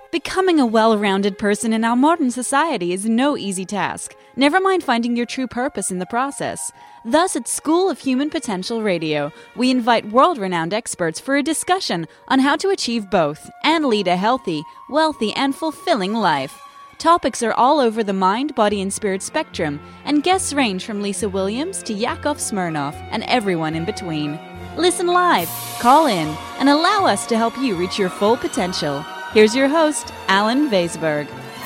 Becoming a well-rounded person in our modern society is no easy task, never mind finding your true purpose in the process. Thus, at School of Human Potential Radio, we invite world-renowned experts for a discussion on how to achieve both and lead a healthy, wealthy, and fulfilling life. Topics are all over the mind, body, and spirit spectrum, and guests range from Lisa Williams to Yakov Smirnoff and everyone in between. Listen live, call in, and allow us to help you reach your full potential. Here's your host, Alan Weisberg.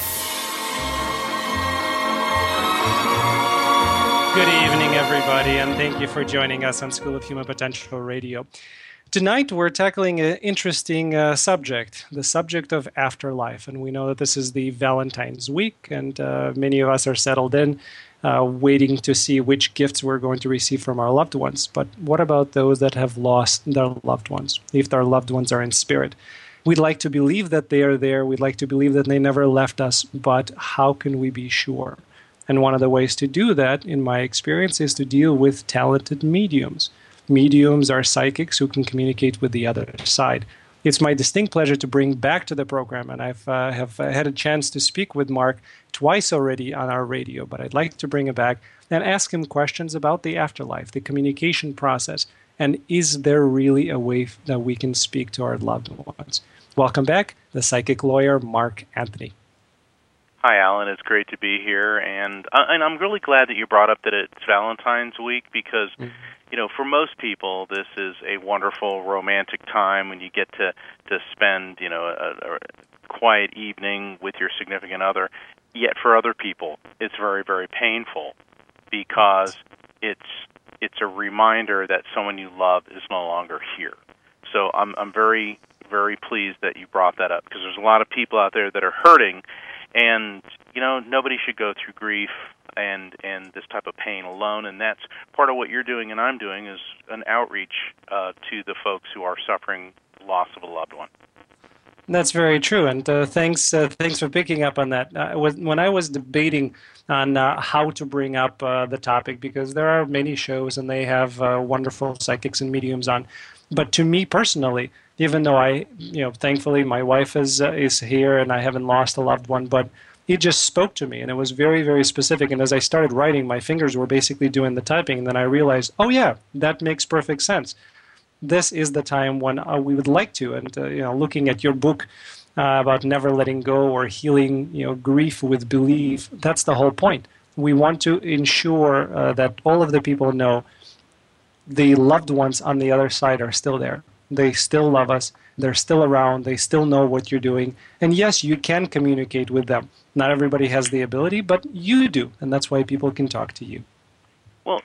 Good evening, everybody, and thank you for joining us on School of Human Potential Radio. Tonight, we're tackling an interesting subject, the subject of afterlife. And we know that this is the Valentine's week, and many of us are settled in, waiting to see which gifts we're going to receive from our loved ones. But what about those that have lost their loved ones, if their loved ones are in spirit? We'd like to believe that they are there. We'd like to believe that they never left us, but how can we be sure? And one of the ways to do that, in my experience, is to deal with talented mediums. Mediums are psychics who can communicate with the other side. It's my distinct pleasure to bring back to the program, and I've have had a chance to speak with Mark twice already on our radio, but I'd like to bring him back and ask him questions about the afterlife, the communication process, and is there really a way that we can speak to our loved ones? Welcome back, the psychic lawyer, Mark Anthony. Hi, Alan. It's great to be here, and I'm really glad that you brought up that it's Valentine's week because, you know, for most people, this is a wonderful romantic time when you get to spend, you know, a quiet evening with your significant other. Yet for other people, it's very, very painful because it's a reminder that someone you love is no longer here. So I'm very, very pleased that you brought that up because there's a lot of people out there that are hurting, and you know nobody should go through grief and this type of pain alone. And that's part of what you're doing and I'm doing is an outreach to the folks who are suffering loss of a loved one. That's very true, and thanks for picking up on that. When I was debating on how to bring up the topic, because there are many shows and they have wonderful psychics and mediums on, but to me personally, even though thankfully my wife is here and I haven't lost a loved one, but it just spoke to me and it was very, very specific. And as I started writing, my fingers were basically doing the typing, and then I realized, oh yeah, that makes perfect sense. This is the time when we would like to, and looking at your book about never letting go or healing, grief with belief, that's the whole point. We want to ensure that all of the people know the loved ones on the other side are still there. They still love us. They're still around. They still know what you're doing. And yes, you can communicate with them. Not everybody has the ability, but you do, and that's why people can talk to you. Well,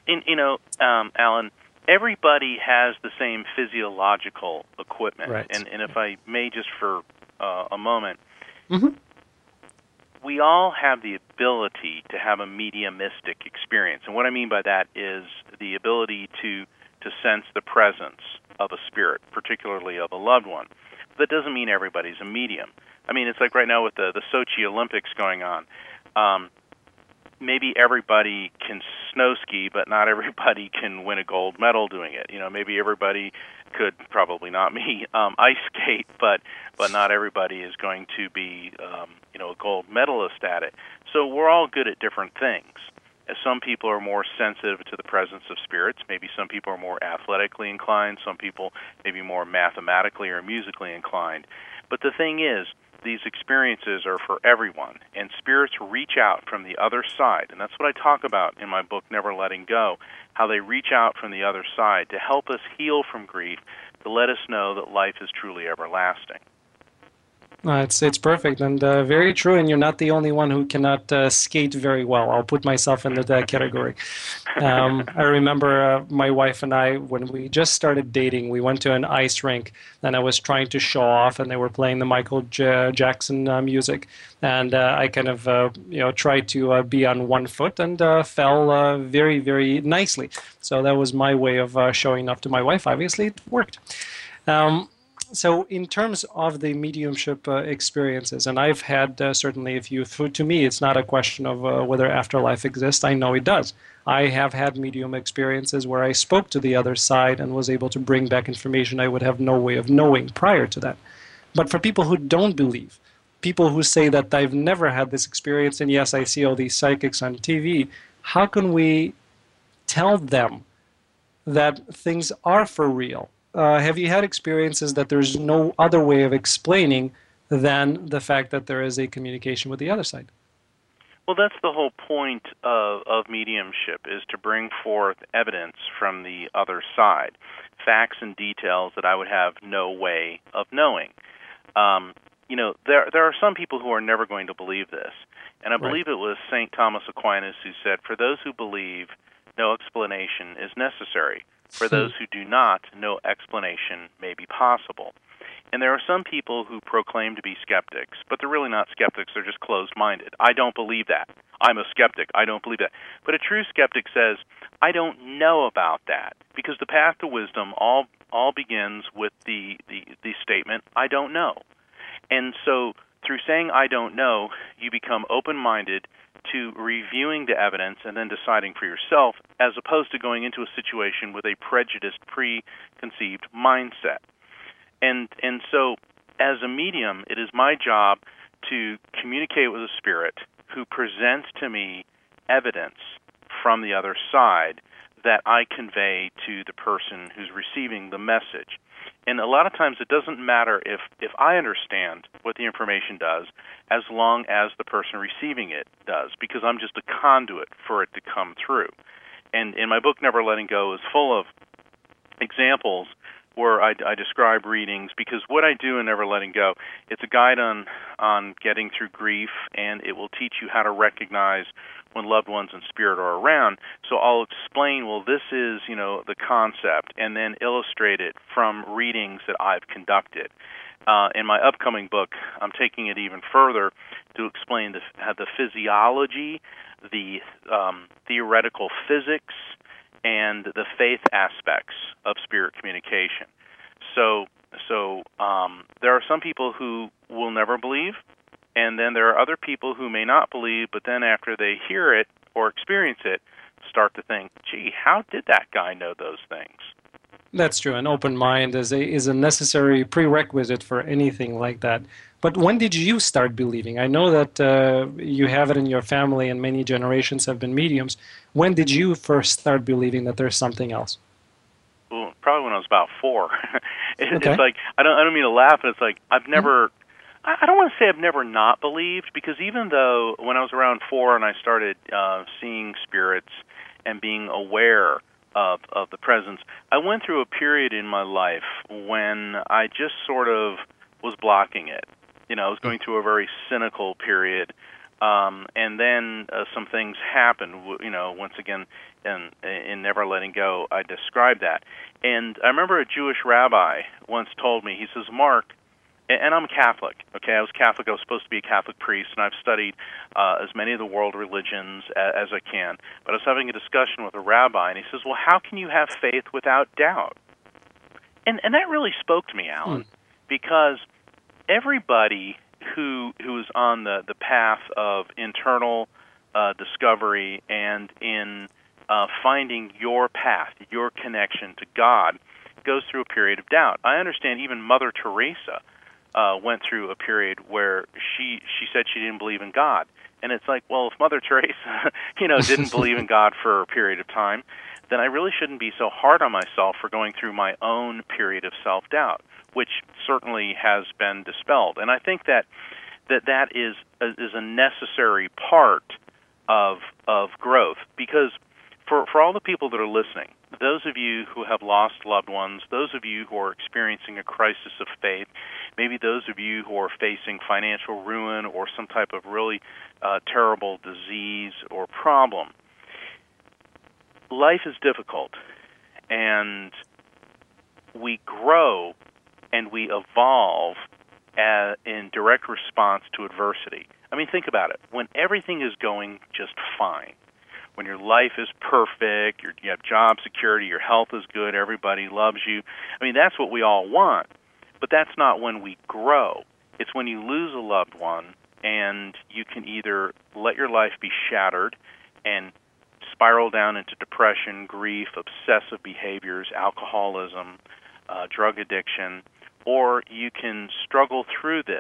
Alan, everybody has the same physiological equipment. Right. And if I may just for a moment, Mm-hmm. we all have the ability to have a mediumistic experience. And what I mean by that is the ability to sense the presence of a spirit, particularly of a loved one. That doesn't mean everybody's a medium. I mean, it's like right now with the Sochi Olympics going on. Maybe everybody can snow ski, but not everybody can win a gold medal doing it. Maybe everybody could, probably not me, ice skate, but not everybody is going to be, a gold medalist at it. So we're all good at different things. As some people are more sensitive to the presence of spirits, maybe some people are more athletically inclined, some people maybe more mathematically or musically inclined. But the thing is, these experiences are for everyone, and spirits reach out from the other side, and that's what I talk about in my book, Never Letting Go, how they reach out from the other side to help us heal from grief, to let us know that life is truly everlasting. It's perfect and very true, and you're not the only one who cannot skate very well. I'll put myself into that category. I remember my wife and I, when we just started dating, we went to an ice rink, and I was trying to show off, and they were playing the Michael Jackson music, and I kind of tried to be on one foot and fell very, very nicely. So that was my way of showing off to my wife. Obviously, it worked. So in terms of the mediumship experiences, and I've had certainly a few, to me it's not a question of whether afterlife exists. I know it does. I have had medium experiences where I spoke to the other side and was able to bring back information I would have no way of knowing prior to that. But for people who don't believe, people who say that I've never had this experience, and yes, I see all these psychics on TV, how can we tell them that things are for real? Have you had experiences that there's no other way of explaining than the fact that there is a communication with the other side? Well, that's the whole point of mediumship, is to bring forth evidence from the other side, facts and details that I would have no way of knowing. There are some people who are never going to believe this, and I believe it was St. Thomas Aquinas who said, "For those who believe, no explanation is necessary. For those who do not, no explanation may be possible." And there are some people who proclaim to be skeptics, but they're really not skeptics, they're just closed-minded. I don't believe that. I'm a skeptic. I don't believe that. But a true skeptic says, I don't know about that, because the path to wisdom all begins with the statement, I don't know. And so through saying I don't know, you become open-minded to reviewing the evidence and then deciding for yourself, as opposed to going into a situation with a prejudiced, preconceived mindset. And so, as a medium, it is my job to communicate with a spirit who presents to me evidence from the other side that I convey to the person who's receiving the message. And a lot of times it doesn't matter if I understand what the information does, as long as the person receiving it does, because I'm just a conduit for it to come through. And in my book, Never Letting Go, is full of examples where I describe readings, because what I do in Never Letting Go, it's a guide on getting through grief, and it will teach you how to recognize when loved ones in spirit are around. So I'll explain, well, this is, the concept, and then illustrate it from readings that I've conducted. In my upcoming book, I'm taking it even further to explain the physiology, the theoretical physics, and the faith aspects of spirit communication. So there are some people who will never believe, and then there are other people who may not believe, but then after they hear it or experience it, start to think, gee, how did that guy know those things? That's true. An open mind is a necessary prerequisite for anything like that. But when did you start believing? I know that you have it in your family and many generations have been mediums. When did you first start believing that there's something else? Well, probably when I was about 4. It's Okay. like, I don't mean to laugh, but it's like I've never, I don't want to say I've never not believed, because even though when I was around 4 and I started seeing spirits and being aware of the presence, I went through a period in my life when I just sort of was blocking it. I was going through a very cynical period, and then some things happened. Once again, in Never Letting Go, I described that. And I remember a Jewish rabbi once told me, he says, Mark, and I'm Catholic, okay? I was Catholic. I was supposed to be a Catholic priest, and I've studied as many of the world religions as I can. But I was having a discussion with a rabbi, and he says, well, how can you have faith without doubt? And that really spoke to me, Alan, because everybody who is on the path of internal discovery and in finding your path, your connection to God, goes through a period of doubt. I understand even Mother Teresa went through a period where she said she didn't believe in God. And it's like, well, if Mother Teresa, didn't believe in God for a period of time, then I really shouldn't be so hard on myself for going through my own period of self-doubt, which certainly has been dispelled. And I think that is a necessary part of growth, because for all the people that are listening, those of you who have lost loved ones, those of you who are experiencing a crisis of faith, maybe those of you who are facing financial ruin or some type of really terrible disease or problem, life is difficult, and we grow and we evolve in direct response to adversity. I mean, think about it. When everything is going just fine, when your life is perfect, you have job security, your health is good, everybody loves you, I mean, that's what we all want. But that's not when we grow. It's when you lose a loved one, and you can either let your life be shattered and spiral down into depression, grief, obsessive behaviors, alcoholism, drug addiction, or you can struggle through this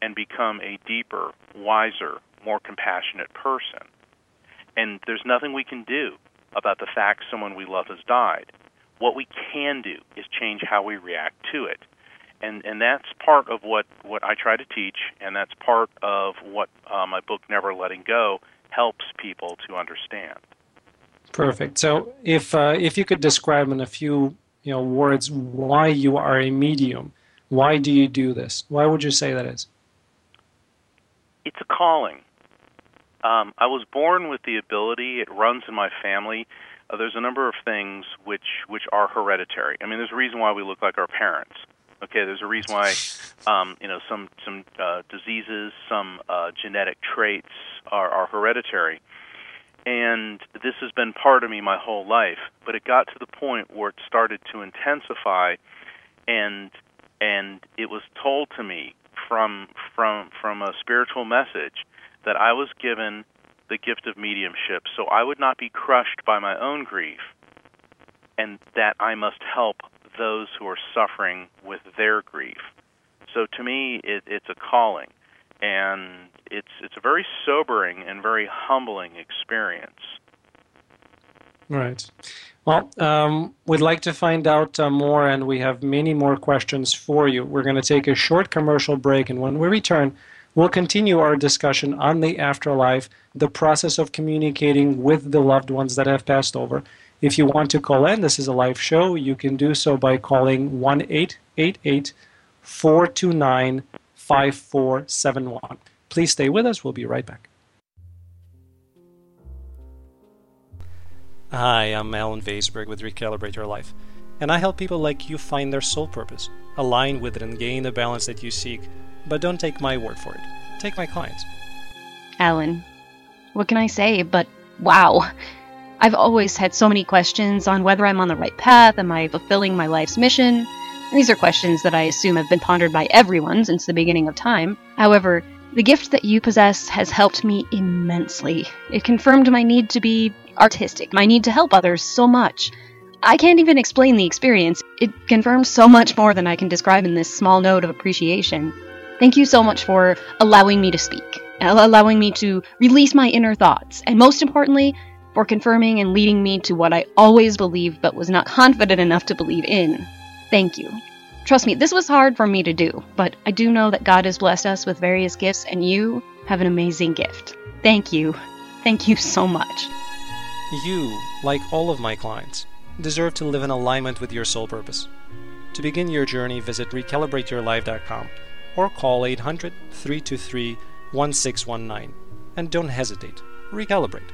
and become a deeper, wiser, more compassionate person. And there's nothing we can do about the fact someone we love has died. What we can do is change how we react to it. And that's part of what I try to teach, and that's part of what my book, Never Letting Go, helps people to understand. Perfect. So if you could describe in a few words why you are a medium, why do you do this? Why would you say that is? It's a calling. I was born with the ability. It runs in my family. There's a number of things which are hereditary. I mean, there's a reason why we look like our parents. Okay, there's a reason why some diseases, some genetic traits are hereditary. And this has been part of me my whole life. But it got to the point where it started to intensify, and it was told to me from a spiritual message that I was given the gift of mediumship, so I would not be crushed by my own grief, and that I must help those who are suffering with their grief. So to me, it's a calling, and it's a very sobering and very humbling experience. Right. Well, we'd like to find out more, and we have many more questions for you. We're going to take a short commercial break, and when we return, we'll continue our discussion on the afterlife, the process of communicating with the loved ones that have passed over. If you want to call in, this is a live show, you can do so by calling 1-888-429-5471. Please stay with us. We'll be right back. Hi, I'm Alan Weisberg with Recalibrate Your Life, and I help people like you find their soul purpose, align with it, and gain the balance that you seek. But don't take my word for it. Take my clients. Alan, what can I say but wow. I've always had so many questions on whether I'm on the right path, am I fulfilling my life's mission? These are questions that I assume have been pondered by everyone since the beginning of time. However, the gift that you possess has helped me immensely. It confirmed my need to be artistic, my need to help others so much. I can't even explain the experience. It confirmed so much more than I can describe in this small note of appreciation. Thank you so much for allowing me to speak, allowing me to release my inner thoughts, and most importantly, for confirming and leading me to what I always believed but was not confident enough to believe in. Thank you. Trust me, this was hard for me to do, but I do know that God has blessed us with various gifts, and you have an amazing gift. Thank you. Thank you so much. You, like all of my clients, deserve to live in alignment with your soul purpose. To begin your journey, visit recalibrateyourlife.com or call 800-323-1619. And don't hesitate. Recalibrate.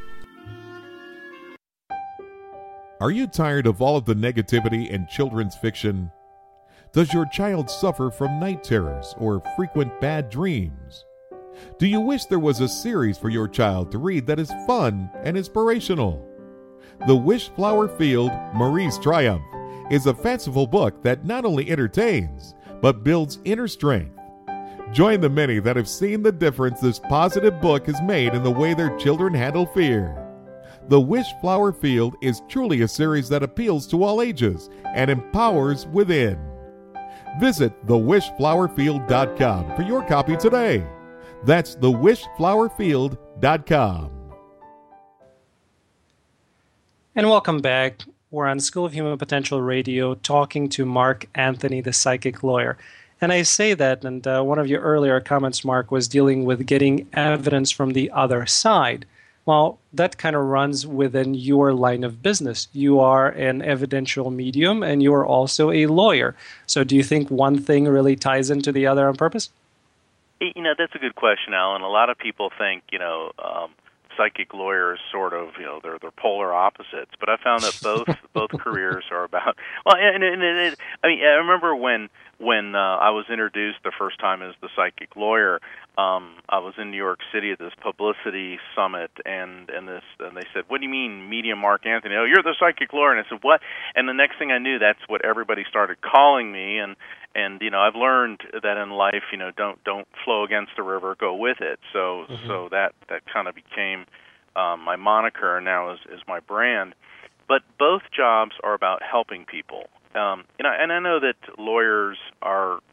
Are you tired of all of the negativity in children's fiction? Does your child suffer from night terrors or frequent bad dreams? Do you wish there was a series for your child to read that is fun and inspirational? The Wishflower Field, Marie's Triumph, is a fanciful book that not only entertains, but builds inner strength. Join the many that have seen the difference this positive book has made in the way their children handle fear. The Wishflower Field is truly a series that appeals to all ages and empowers within. Visit thewishflowerfield.com for your copy today. That's thewishflowerfield.com. And welcome back. We're on School of Human Potential Radio talking to Mark Anthony, the psychic lawyer. And I say that, and one of your earlier comments, Mark, was dealing with getting evidence from the other side. Well, that kind of runs within your line of business. You are an evidential medium, and you are also a lawyer. So do you think one thing really ties into the other on purpose? That's a good question, Alan. A lot of people think, psychic lawyers sort of, they're polar opposites. But I found that both careers are about. Well, I remember when I was introduced the first time as the psychic lawyer. I was in New York City at this publicity summit, and they said, "What do you mean, medium Mark Anthony? Oh, you're the psychic lawyer." And I said, "What?" And the next thing I knew, that's what everybody started calling me. And I've learned that in life, don't flow against the river, go with it. So that kind of became my moniker, and now is my brand. But both jobs are about helping people. And I know that lawyers are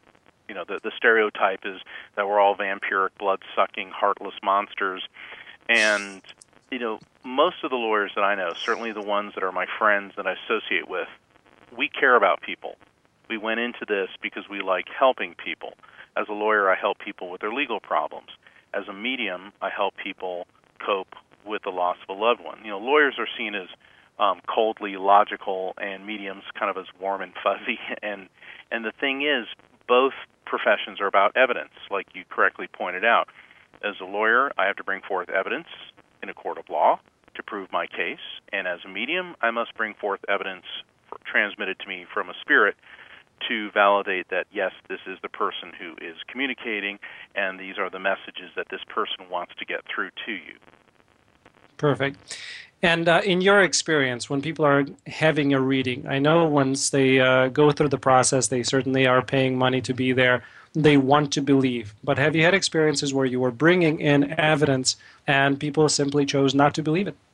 the stereotype is that we're all vampiric, blood-sucking, heartless monsters. And, most of the lawyers that I know, certainly the ones that are my friends that I associate with, we care about people. We went into this because we like helping people. As a lawyer, I help people with their legal problems. As a medium, I help people cope with the loss of a loved one. Lawyers are seen as coldly logical, and mediums kind of as warm and fuzzy. And the thing is, both professions are about evidence, like you correctly pointed out. As a lawyer, I have to bring forth evidence in a court of law to prove my case, and as a medium, I must bring forth evidence transmitted to me from a spirit to validate that, yes, this is the person who is communicating, and these are the messages that this person wants to get through to you. Perfect. And in your experience, when people are having a reading, I know once they go through the process, they certainly are paying money to be there. They want to believe. But have you had experiences where you were bringing in evidence and people simply chose not to believe it?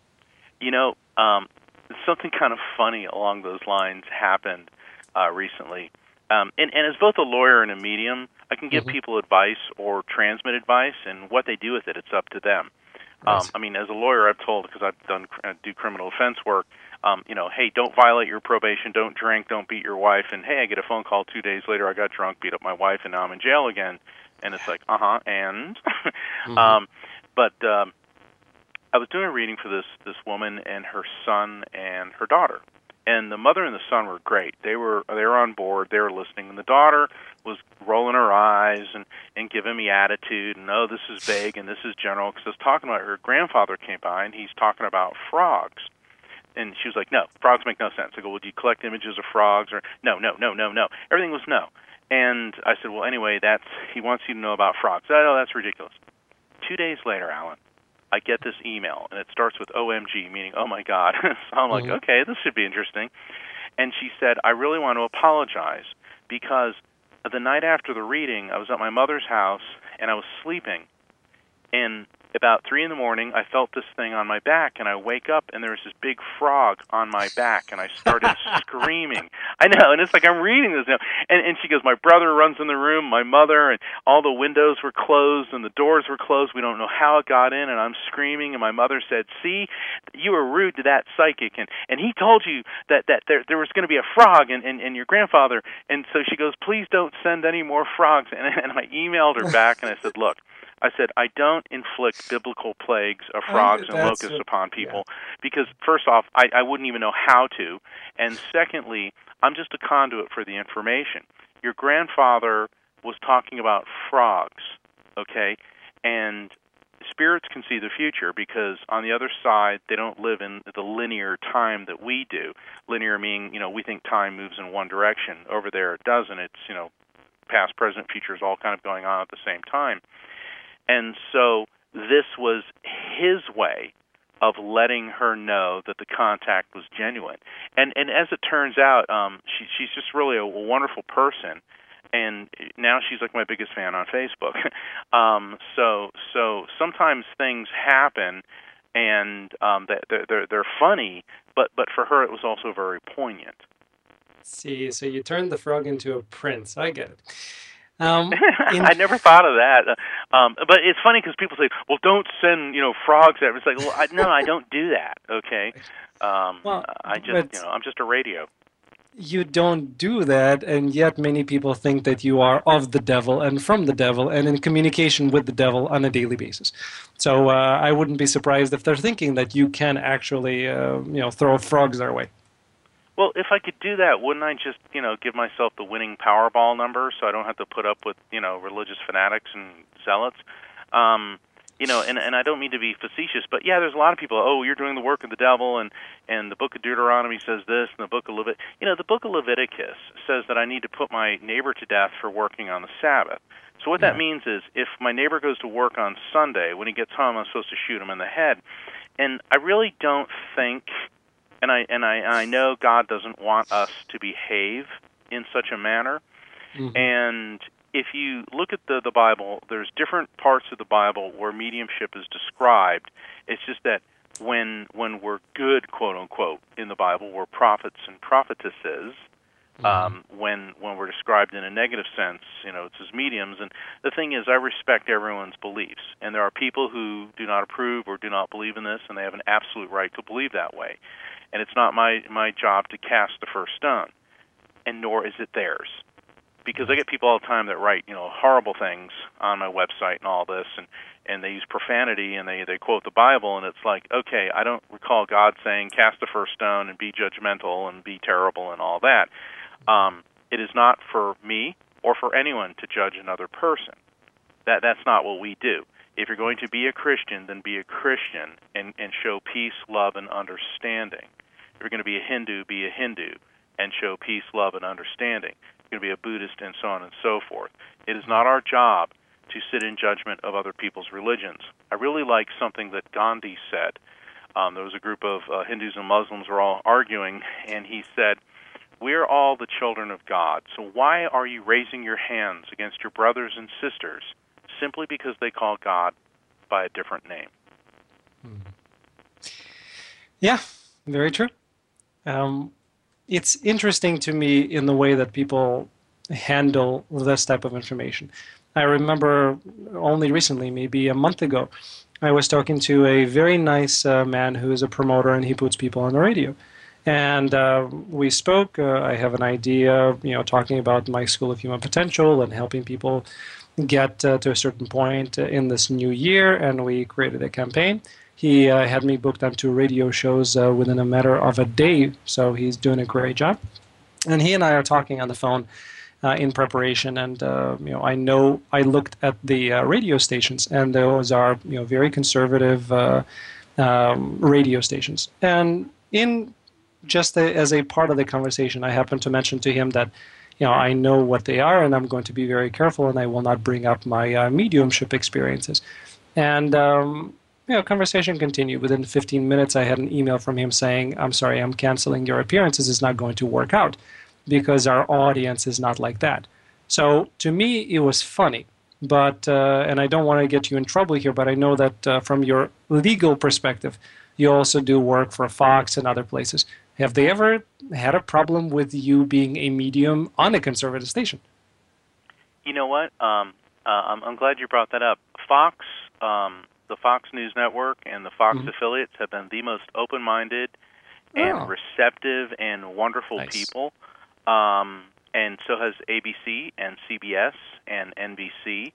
Something kind of funny along those lines happened recently. And as both a lawyer and a medium, I can give people advice or transmit advice, and what they do with it, it's up to them. As a lawyer, I've told, because I do criminal defense work, hey, don't violate your probation, don't drink, don't beat your wife, and hey, I get a phone call 2 days later, I got drunk, beat up my wife, and now I'm in jail again. And it's like, and? But I was doing a reading for this woman and her son and her daughter. And the mother and the son were great. They were on board. They were listening. And the daughter was rolling her eyes and giving me attitude. And, this is vague and this is general. Because I was talking about her grandfather came by, and he's talking about frogs. And she was like, no, frogs make no sense. I go, well, do you collect images of frogs? Or no. Everything was no. And I said, well, anyway, he wants you to know about frogs. Oh, that's ridiculous. 2 days later, Alan, I get this email, and it starts with OMG, meaning, oh, my God. So I'm like, okay, this should be interesting. And she said, I really want to apologize because the night after the reading, I was at my mother's house, and I was sleeping. And about 3 in the morning, I felt this thing on my back, and I wake up, and there was this big frog on my back, and I started screaming. I know, and it's like I'm reading this now. And she goes, my brother runs in the room, my mother, and all the windows were closed, and the doors were closed. We don't know how it got in, and I'm screaming, and my mother said, see, you were rude to that psychic, and he told you that there was going to be a frog and your grandfather. And so she goes, please don't send any more frogs. And I emailed her back, and I said, look, I don't inflict biblical plagues of frogs and locusts upon people because, first off, I wouldn't even know how to, and secondly, I'm just a conduit for the information. Your grandfather was talking about frogs, okay, and spirits can see the future because on the other side, they don't live in the linear time that we do. Linear meaning, we think time moves in one direction. Over there, it doesn't. It's, past, present, future is all kind of going on at the same time. And so this was his way of letting her know that the contact was genuine. And as it turns out, she's just really a wonderful person. And now she's like my biggest fan on Facebook. So sometimes things happen, and they're funny, but for her it was also very poignant. See, so you turned the frog into a prince. I get it. I never thought of that, but it's funny because people say, "Well, don't send frogs." It's like, well, I don't do that. Okay, I'm just a radio. You don't do that, and yet many people think that you are of the devil and from the devil and in communication with the devil on a daily basis. So I wouldn't be surprised if they're thinking that you can actually, throw frogs our way. Well, if I could do that, wouldn't I just, give myself the winning Powerball number so I don't have to put up with, religious fanatics and zealots? And I don't mean to be facetious, but yeah, there's a lot of people, you're doing the work of the devil, and the book of Deuteronomy says this, and the book of the book of Leviticus says that I need to put my neighbor to death for working on the Sabbath. So what that means is if my neighbor goes to work on Sunday, when he gets home, I'm supposed to shoot him in the head. And I really don't think... And I know God doesn't want us to behave in such a manner. Mm-hmm. And if you look at the Bible, there's different parts of the Bible where mediumship is described. It's just that when we're good, quote unquote, in the Bible, we're prophets and prophetesses. when we're described in a negative sense, it's as mediums. And the thing is, I respect everyone's beliefs, and there are people who do not approve or do not believe in this, and they have an absolute right to believe that way. And it's not my job to cast the first stone, and nor is it theirs. Because I get people all the time that write, horrible things on my website and all this, and they use profanity, and they quote the Bible, and it's like, okay, I don't recall God saying cast the first stone and be judgmental and be terrible and all that. It is not for me or for anyone to judge another person. That's not what we do. If you're going to be a Christian, then be a Christian and show peace, love, and understanding. If you're going to be a Hindu and show peace, love, and understanding. You're going to be a Buddhist, and so on and so forth. It is not our job to sit in judgment of other people's religions. I really like something that Gandhi said. There was a group of Hindus and Muslims were all arguing, and he said, "We're all the children of God, so why are you raising your hands against your brothers and sisters simply because they call God by a different name?" Yeah, very true. It's interesting to me in the way that people handle this type of information. I remember only recently, maybe a month ago, I was talking to a very nice man who is a promoter, and he puts people on the radio. And we spoke. I have an idea, talking about my School of Human Potential and helping people get to a certain point in this new year, and we created a campaign. He had me booked on 2 radio shows within a matter of a day, so he's doing a great job. And he and I are talking on the phone in preparation, and I looked at the radio stations, and those are very conservative radio stations. And in just as a part of the conversation, I happened to mention to him that I know what they are, and I'm going to be very careful, and I will not bring up my mediumship experiences. And conversation continued. Within 15 minutes, I had an email from him saying, "I'm sorry, I'm canceling your appearances. It's not going to work out because our audience is not like that." So to me, it was funny. But, and I don't want to get you in trouble here, but I know that from your legal perspective, you also do work for Fox and other places. Have they ever had a problem with you being a medium on a conservative station? You know what? I'm glad you brought that up. Fox, the Fox News Network and the Fox affiliates have been the most open-minded and receptive and wonderful people. And so has ABC and CBS and NBC.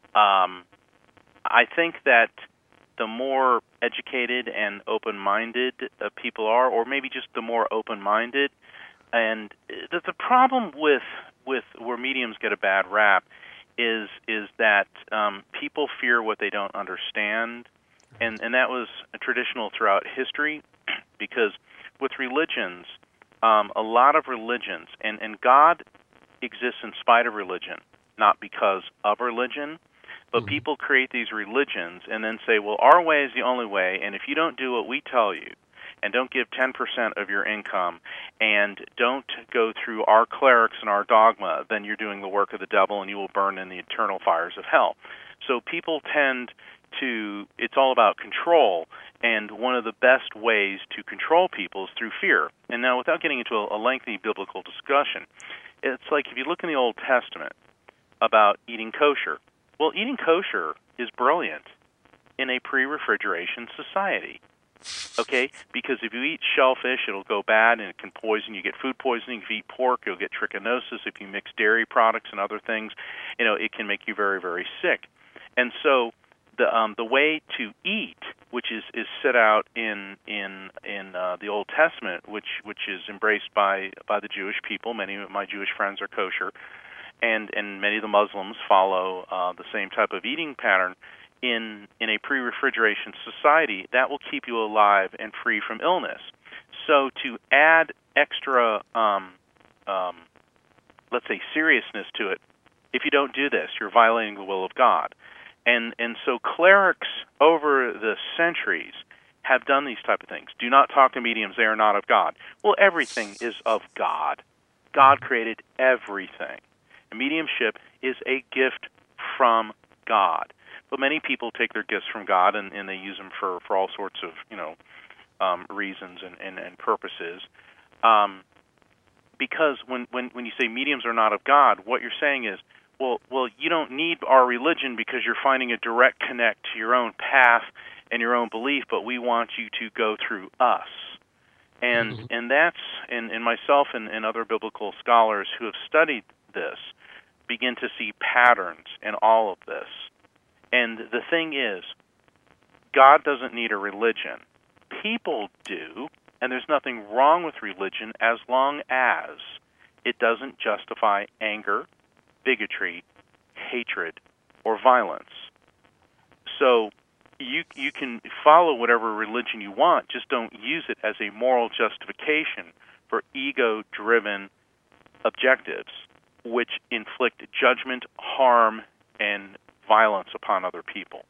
I think that the more educated and open-minded people are, or maybe just the more open-minded, and the problem with where mediums get a bad rap is that people fear what they don't understand, and that was traditional throughout history, because with religions, a lot of religions, and God exists in spite of religion, not because of religion, but people create these religions and then say, well, our way is the only way, and if you don't do what we tell you, and don't give 10% of your income, and don't go through our clerics and our dogma, then you're doing the work of the devil and you will burn in the eternal fires of hell. So people tend to, it's all about control, and one of the best ways to control people is through fear. And now, without getting into a lengthy biblical discussion, it's like if you look in the Old Testament about eating kosher. Well, eating kosher is brilliant in a pre-refrigeration society. Okay, because if you eat shellfish, it'll go bad and it can poison. You get food poisoning. If you eat pork, you'll get trichinosis. If you mix dairy products and other things, it can make you very, very sick. And so the way to eat, which is set out in the Old Testament, which is embraced by the Jewish people. Many of my Jewish friends are kosher, and many of the Muslims follow the same type of eating pattern. In a pre-refrigeration society, that will keep you alive and free from illness. So to add extra, let's say, seriousness to it, if you don't do this, you're violating the will of God. And so clerics over the centuries have done these type of things. Do not talk to mediums, they are not of God. Well, everything is of God. God created everything. And mediumship is a gift from God. But many people take their gifts from God and they use them for all sorts of reasons and purposes. because when you say mediums are not of God, what you're saying is, well, you don't need our religion because you're finding a direct connect to your own path and your own belief, but we want you to go through us. And that's, and myself and other biblical scholars who have studied this begin to see patterns in all of this. And the thing is, God doesn't need a religion. People do, and there's nothing wrong with religion as long as it doesn't justify anger, bigotry, hatred, or violence. So you can follow whatever religion you want, just don't use it as a moral justification for ego-driven objectives which inflict judgment, harm, and violence upon other people.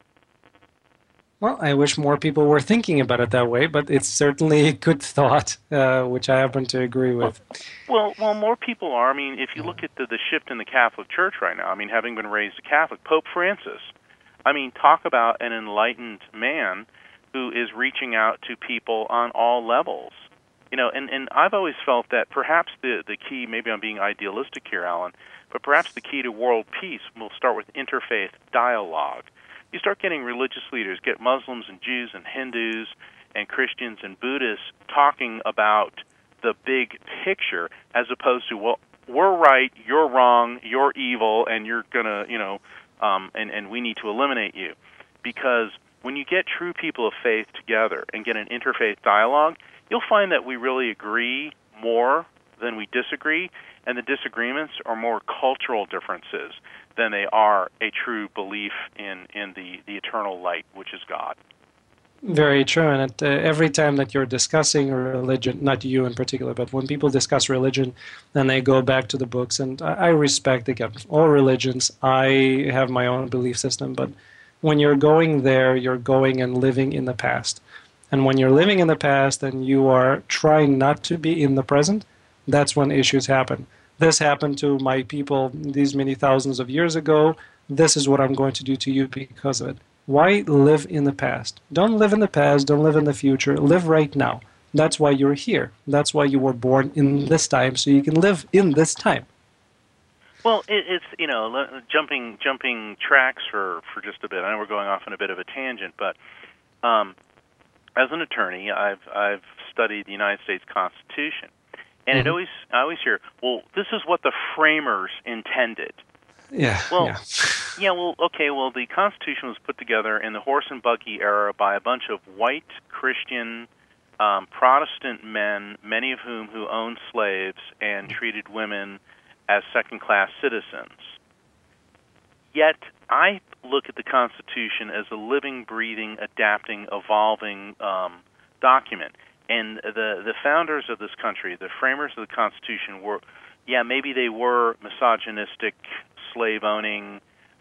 Well, I wish more people were thinking about it that way, but it's certainly a good thought, which I happen to agree with. Well, more people are. I mean, if you look at the shift in the Catholic Church right now, I mean, having been raised a Catholic, Pope Francis, I mean, talk about an enlightened man who is reaching out to people on all levels. You know, and I've always felt that perhaps the key, maybe I'm being idealistic here, Alan, but perhaps the key to world peace will start with interfaith dialogue. You start getting religious leaders, get Muslims and Jews and Hindus and Christians and Buddhists talking about the big picture as opposed to, well, we're right, you're wrong, you're evil, and you're going to, you know, and we need to eliminate you. Because when you get true people of faith together and get an interfaith dialogue, you'll find that we really agree more than we disagree, and the disagreements are more cultural differences than they are a true belief in the eternal light, which is God. Very true. And every time that you're discussing religion, not you in particular, but when people discuss religion, then they go back to the books. And I respect, again, all religions. I have my own belief system. But when you're going there, you're going and living in the past. And when you're living in the past and you are trying not to be in the present, that's when issues happen. This happened to my people these many thousands of years ago. This is what I'm going to do to you because of it. Why live in the past? Don't live in the past. Don't live in the future. Live right now. That's why you're here. That's why you were born in this time, so you can live in this time. Well, it's, you know, jumping tracks for just a bit. I know we're going off on a bit of a tangent, but as an attorney, I've studied the United States Constitution, and I always hear, well, this is what the framers intended. Yeah. Well, yeah. Well, okay. Well, the Constitution was put together in the horse and buggy era by a bunch of white Christian Protestant men, many of whom who owned slaves and treated women as second-class citizens. Yet, I look at the Constitution as a living, breathing, adapting, evolving document. And the founders of this country, the framers of the Constitution, were, maybe they were misogynistic, slave-owning,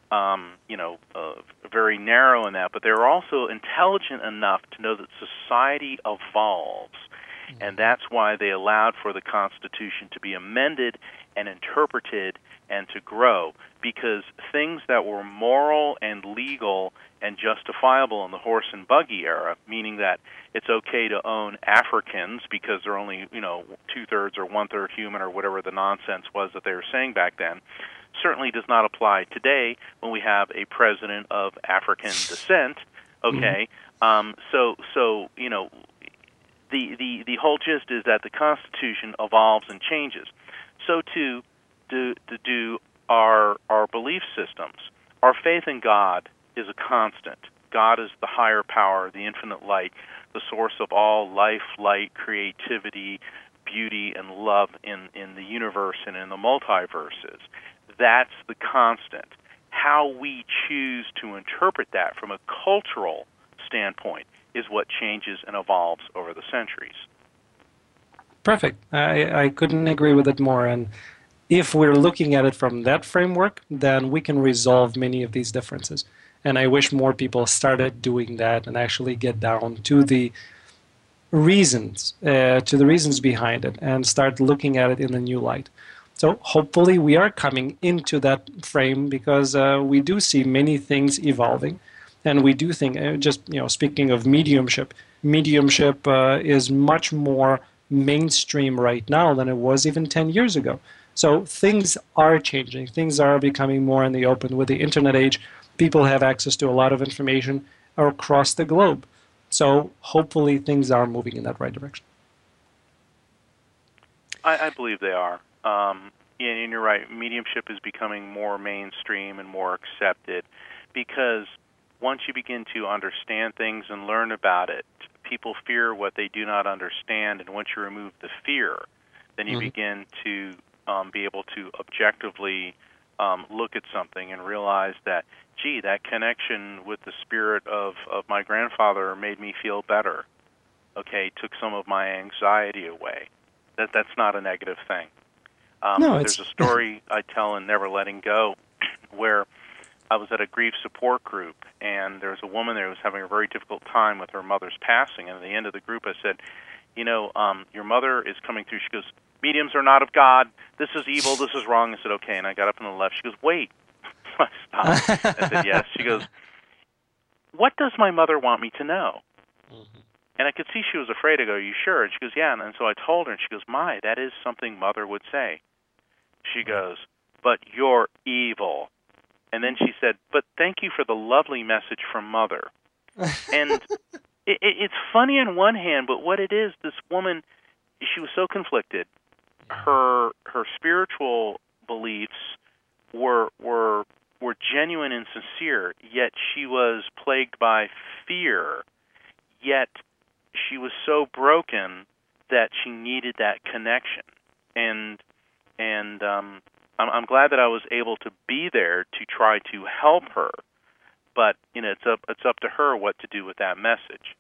very narrow in that, but they were also intelligent enough to know that society evolves, and that's why they allowed for the Constitution to be amended and interpreted and to grow, because things that were moral and legal and justifiable in the horse and buggy era, meaning that it's okay to own Africans because they're only, 2/3 or 1/3 human or whatever the nonsense was that they were saying back then, certainly does not apply today when we have a president of African descent. Okay, the whole gist is that the Constitution evolves and changes. So too do our belief systems. Our faith in God is a constant. God is the higher power, the infinite light, the source of all life, light, creativity, beauty, and love in the universe and in the multiverses. That's the constant. How we choose to interpret that from a cultural standpoint is what changes and evolves over the centuries. Perfect. I couldn't agree with it more. And if we're looking at it from that framework, then we can resolve many of these differences. And I wish more people started doing that and actually get down to the reasons behind it and start looking at it in a new light. So hopefully we are coming into that frame because we do see many things evolving. And we do think, speaking of mediumship is much more mainstream right now than it was even 10 years ago. So things are changing. Things are becoming more in the open. With the internet age, people have access to a lot of information across the globe. So hopefully things are moving in that right direction. I believe they are. And you're right, mediumship is becoming more mainstream and more accepted because once you begin to understand things and learn about it, people fear what they do not understand, and once you remove the fear, then you begin to be able to objectively look at something and realize that, gee, that connection with the spirit of my grandfather made me feel better. Okay, took some of my anxiety away. That's not a negative thing. No, there's a story I tell in Never Letting Go where I was at a grief support group, and there was a woman there who was having a very difficult time with her mother's passing, and at the end of the group I said, your mother is coming through. She goes, mediums are not of God. This is evil. This is wrong. I said, okay, and I got up on the left. She goes, wait. I stopped. I said, yes. She goes, what does my mother want me to know? And I could see she was afraid. I go, are you sure? And she goes, yeah. And so I told her, and she goes, my, that is something Mother would say. She goes, but you're evil. And then she said, but thank you for the lovely message from Mother. And it's funny on one hand, but what it is, this woman, she was so conflicted. Her spiritual beliefs were genuine and sincere, yet she was plagued by fear, yet she was so broken that she needed that connection. And I'm glad that I was able to be there to try to help her, but it's up to her what to do with that message.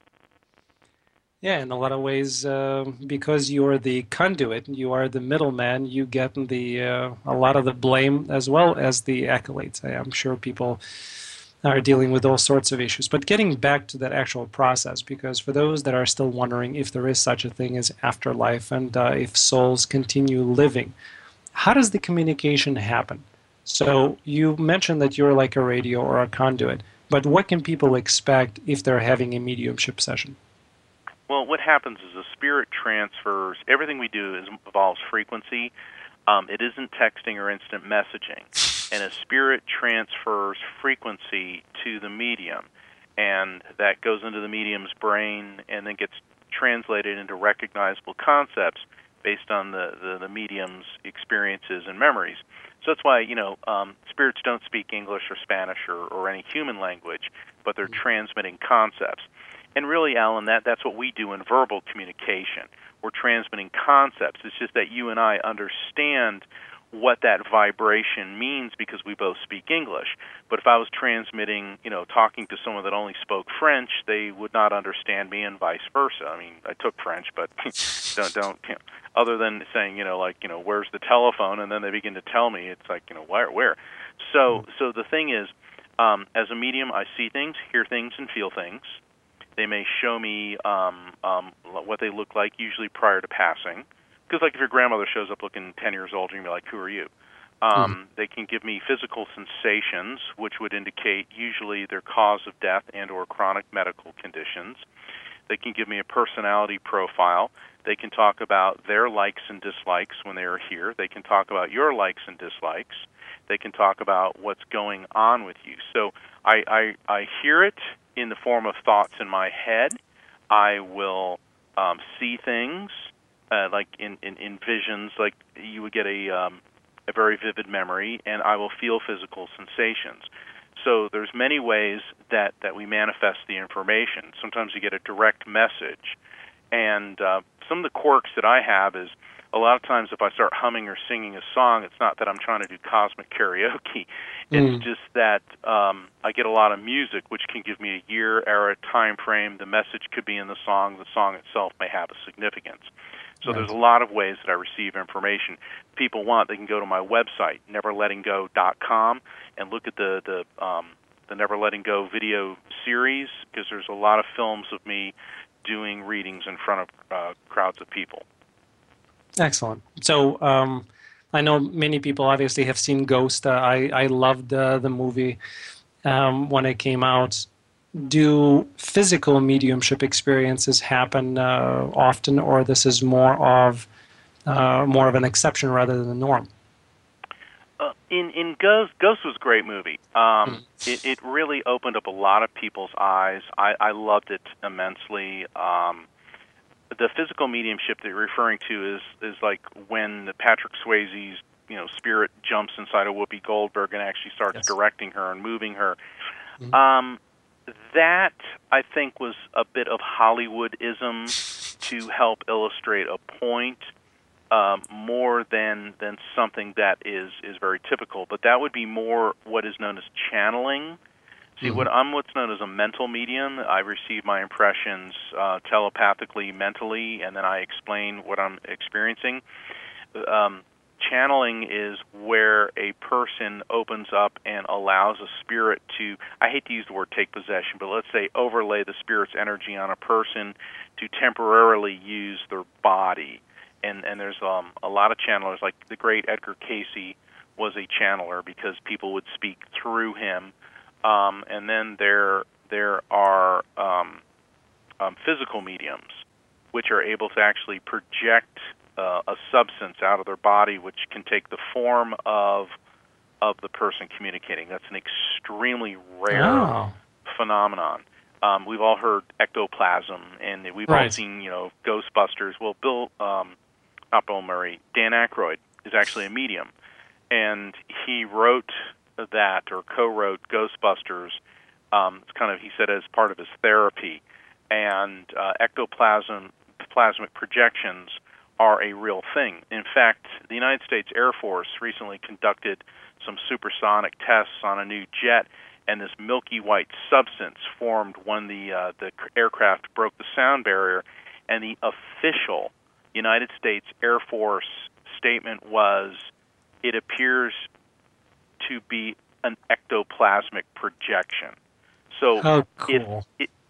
Yeah, in a lot of ways, because you're the conduit, you are the middleman, you get a lot of the blame as well as the accolades. I'm sure people are dealing with all sorts of issues. But getting back to that actual process, because for those that are still wondering if there is such a thing as afterlife and if souls continue living, how does the communication happen? So you mentioned that you're like a radio or a conduit, but what can people expect if they're having a mediumship session? Well, what happens is the spirit transfers. Everything we do involves frequency. It isn't texting or instant messaging. And a spirit transfers frequency to the medium, and that goes into the medium's brain and then gets translated into recognizable concepts based on the medium's experiences and memories. So that's why, spirits don't speak English or Spanish or any human language, but they're transmitting concepts. And really, Alan, that's what we do in verbal communication. We're transmitting concepts. It's just that you and I understand what that vibration means because we both speak English. But if I was transmitting, talking to someone that only spoke French, they would not understand me, and vice versa. I mean, I took French, but don't other than saying, where's the telephone, and then they begin to tell me, it's like, where? So the thing is, as a medium, I see things, hear things, and feel things. They may show me what they look like, usually prior to passing. Because, like, if your grandmother shows up looking 10 years old, you're going to be like, who are you? They can give me physical sensations, which would indicate usually their cause of death and or chronic medical conditions. They can give me a personality profile. They can talk about their likes and dislikes when they are here. They can talk about your likes and dislikes. They can talk about what's going on with you. So I hear it in the form of thoughts in my head. I will see things like in visions, like you would get a very vivid memory, and I will feel physical sensations. So there's many ways that we manifest the information. Sometimes you get a direct message. And some of the quirks that I have is a lot of times if I start humming or singing a song, it's not that I'm trying to do cosmic karaoke. It's just that I get a lot of music, which can give me a year, era, time frame. The message could be in the song. The song itself may have a significance. So there's a lot of ways that I receive information. People want, they can go to my website, neverlettinggo.com, and look at the Never Letting Go video series, because there's a lot of films of me doing readings in front of crowds of people. Excellent. So I know many people obviously have seen Ghost. I loved the movie when it came out. do physical mediumship experiences happen often, or this is more of an exception rather than the norm? In Ghost was a great movie. It really opened up a lot of people's eyes. I loved it immensely. The physical mediumship that you're referring to is like when Patrick Swayze's spirit jumps inside of Whoopi Goldberg and actually starts directing her and moving her. That, I think, was a bit of Hollywoodism to help illustrate a point more than something that is very typical. But that would be more what is known as channeling. See, I'm what's known as a mental medium. I receive my impressions telepathically, mentally, and then I explain what I'm experiencing. Channeling is where a person opens up and allows a spirit to, I hate to use the word take possession, but let's say overlay the spirit's energy on a person to temporarily use their body. And there's a lot of channelers, like the great Edgar Cayce was a channeler because people would speak through him. And then there are physical mediums, which are able to actually project a substance out of their body, which can take the form of the person communicating. That's an extremely rare phenomenon. We've all heard ectoplasm, and we've all seen, Ghostbusters. Well, not Bill Murray, Dan Aykroyd is actually a medium, and he wrote that or co-wrote Ghostbusters. It's kind of, he said, as part of his therapy, and ectoplasmic projections are a real thing. In fact, the United States Air Force recently conducted some supersonic tests on a new jet, and this milky white substance formed when the aircraft broke the sound barrier, and the official United States Air Force statement was, it appears to be an ectoplasmic projection. So, cool.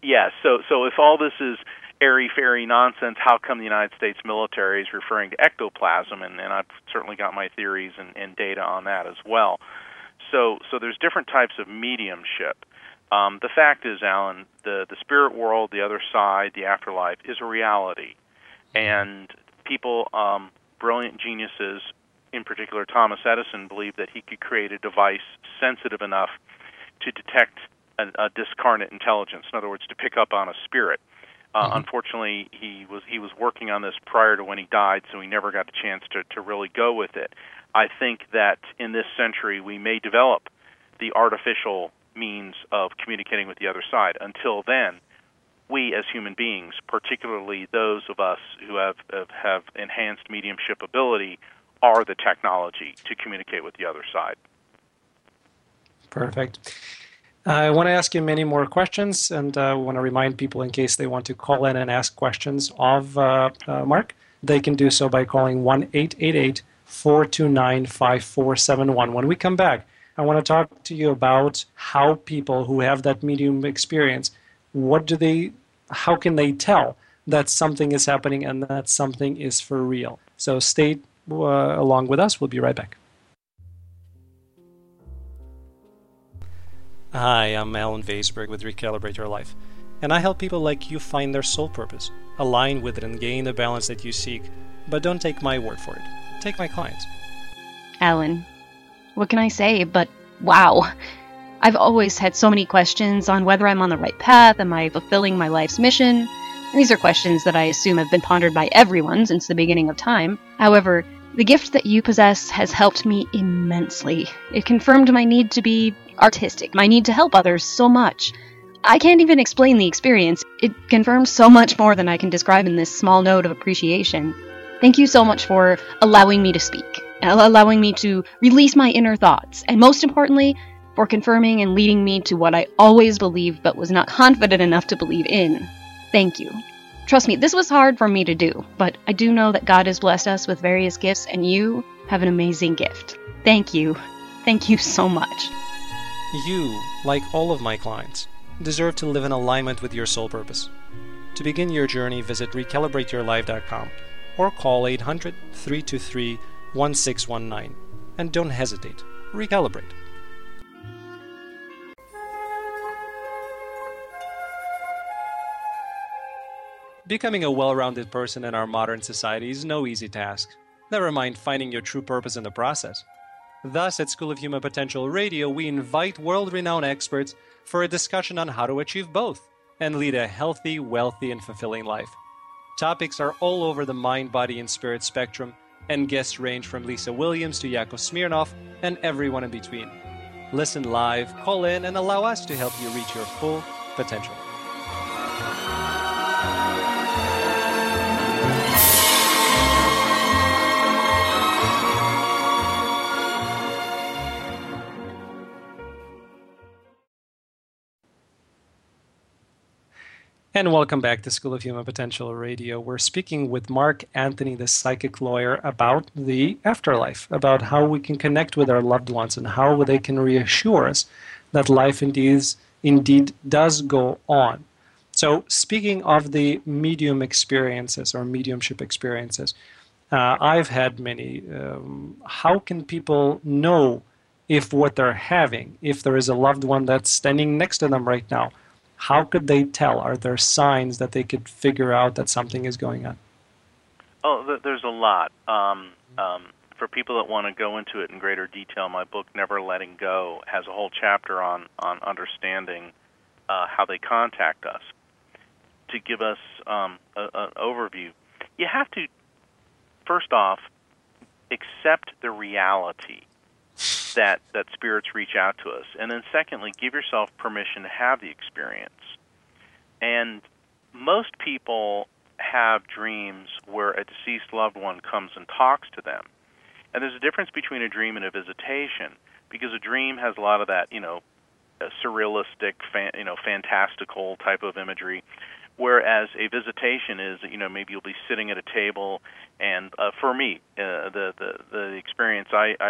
So if all this is airy-fairy nonsense, how come the United States military is referring to ectoplasm? And I've certainly got my theories and data on that as well. So there's different types of mediumship. The fact is, Alan, the spirit world, the other side, the afterlife, is a reality. And people, brilliant geniuses, in particular Thomas Edison, believed that he could create a device sensitive enough to detect a discarnate intelligence, in other words, to pick up on a spirit. Unfortunately, he was working on this prior to when he died, so he never got the chance to really go with it. I think that in this century we may develop the artificial means of communicating with the other side. Until then, we as human beings, particularly those of us who have enhanced mediumship ability, are the technology to communicate with the other side. Perfect. I want to ask you many more questions, and I want to remind people, in case they want to call in and ask questions of Mark, they can do so by calling 1-888-429-5471. When we come back, I want to talk to you about how people who have that medium experience, how can they tell that something is happening and that something is for real? So stay along with us. We'll be right back. Hi, I'm Alan Weisberg with Recalibrate Your Life, and I help people like you find their soul purpose, align with it, and gain the balance that you seek. But don't take my word for it. Take my clients. Alan, what can I say but wow. I've always had so many questions on whether I'm on the right path, am I fulfilling my life's mission? And these are questions that I assume have been pondered by everyone since the beginning of time. However, the gift that you possess has helped me immensely. It confirmed my need to be artistic, my need to help others so much. I can't even explain the experience. It confirmed so much more than I can describe in this small note of appreciation. Thank you so much for allowing me to speak, allowing me to release my inner thoughts, and most importantly, for confirming and leading me to what I always believed but was not confident enough to believe in. Thank you. Trust me, this was hard for me to do, but I do know that God has blessed us with various gifts, and you have an amazing gift. Thank you. Thank you so much. You, like all of my clients, deserve to live in alignment with your soul purpose. To begin your journey, visit recalibrateyourlife.com or call 800-323-1619. And don't hesitate. Recalibrate. Becoming a well-rounded person in our modern society is no easy task. Never mind finding your true purpose in the process. Thus, at School of Human Potential Radio, we invite world-renowned experts for a discussion on how to achieve both and lead a healthy, wealthy, and fulfilling life. Topics are all over the mind, body, and spirit spectrum, and guests range from Lisa Williams to Yakov Smirnov and everyone in between. Listen live, call in, and allow us to help you reach your full potential. And welcome back to School of Human Potential Radio. We're speaking with Mark Anthony, the psychic lawyer, about the afterlife, about how we can connect with our loved ones and how they can reassure us that life indeed does go on. So speaking of the medium experiences or mediumship experiences, I've had many. How can people know if what they're having, if there is a loved one that's standing next to them right now, how could they tell? Are there signs that they could figure out that something is going on? Oh, there's a lot. For people that want to go into it in greater detail, my book, Never Letting Go, has a whole chapter on understanding how they contact us. To give us an overview, you have to, first off, accept the reality that spirits reach out to us. And then secondly, give yourself permission to have the experience. And most people have dreams where a deceased loved one comes and talks to them. And there's a difference between a dream and a visitation, because a dream has a lot of that, surrealistic, fantastical type of imagery, whereas a visitation is, maybe you'll be sitting at a table, and for me, the experience